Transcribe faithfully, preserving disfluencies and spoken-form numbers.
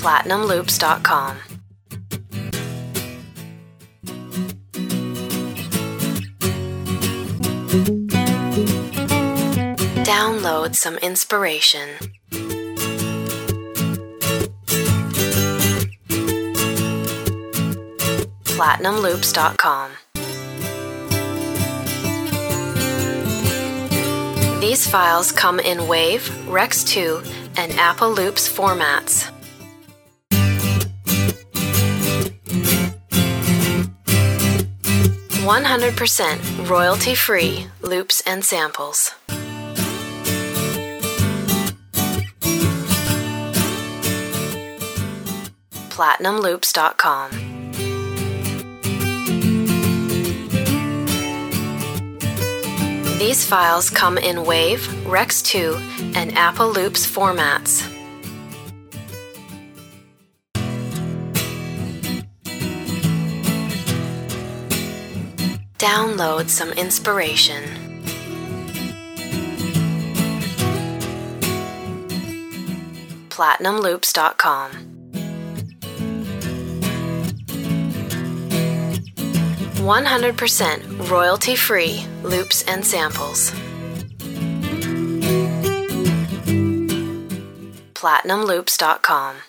platinum loops dot com. Download some inspiration. platinum loops dot com. These files come in WAV, Rex two, and Apple Loops formats. one hundred percent royalty-free loops and samples. platinum loops dot com. These files come in WAV, Rex two, and Apple Loops formats. Download some inspiration. platinum loops dot com. one hundred percent royalty-free loops and samples. platinum loops dot com.